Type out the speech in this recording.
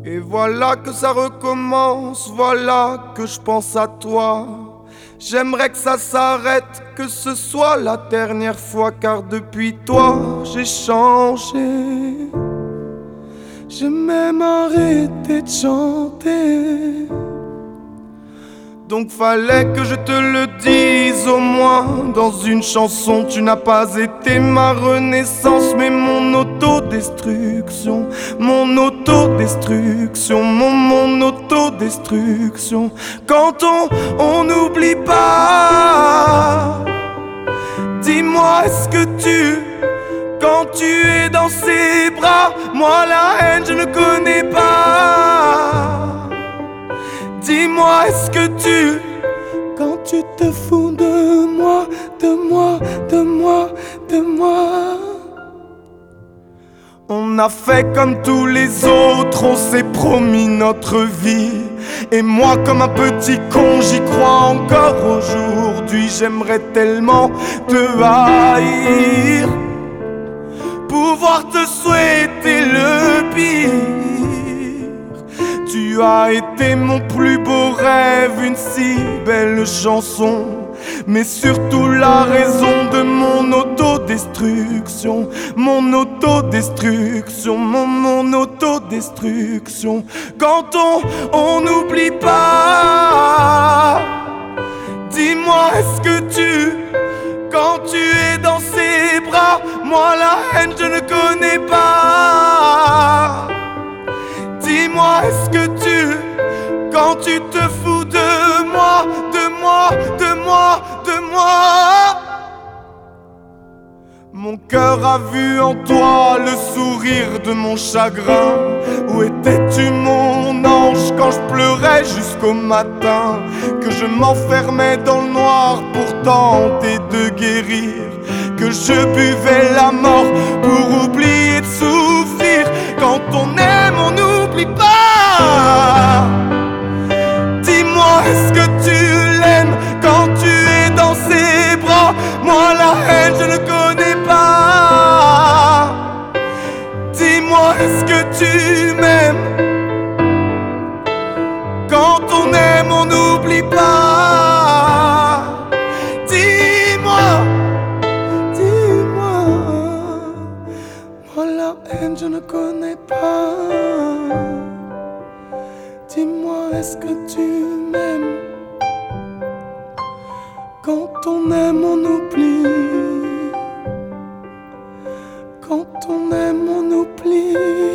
Et voilà que ça recommence, voilà que je pense à toi. J'aimerais que ça s'arrête, que ce soit la dernière fois, car depuis toi j'ai changé. J'ai même arrêté de chanter. Donc fallait que je te le dise au moins dans une chanson. Tu n'as pas été ma renaissance, mais mon autodestruction. Mon autodestruction, mon autodestruction. Quand on n'oublie pas. Dis-moi, est-ce que quand tu es dans ses bras, moi la haine je ne connais pas. Dis-moi, est-ce que quand tu te fous de moi, de moi, de moi, de moi. On a fait comme tous les autres, on s'est promis notre vie. Et moi comme un petit con, j'y crois encore aujourd'hui. J'aimerais tellement te haïr, pouvoir te souhaiter le pire. Tu as été mon plus beau rêve, une si belle chanson, mais surtout la raison de mon autodestruction. Mon autodestruction, mon autodestruction. Quand on n'oublie pas. Dis-moi, est-ce que quand tu es dans ses bras, moi la haine je ne connais pas. Dis-moi, est-ce que quand tu te fous de moi, de moi, de moi, de moi. Mon cœur a vu en toi le sourire de mon chagrin. Où étais-tu mon ange quand je pleurais jusqu'au matin? Que je m'enfermais dans le noir pour tenter de guérir. Que je buvais la mort pour oublier de souffrir. Quand on aime, on n'oublie pas. Dis-moi, est-ce que tu l'aimes quand tu es dans ses bras? Moi la haine je ne connais pas. Dis-moi, est-ce que tu m'aimes? Quand on aime, on n'oublie pas. Dis-moi, dis-moi. Moi la haine je ne connais pas. Dis-moi, est-ce que tu m'aimes? Quand on aime, on oublie. Quand on aime, on oublie.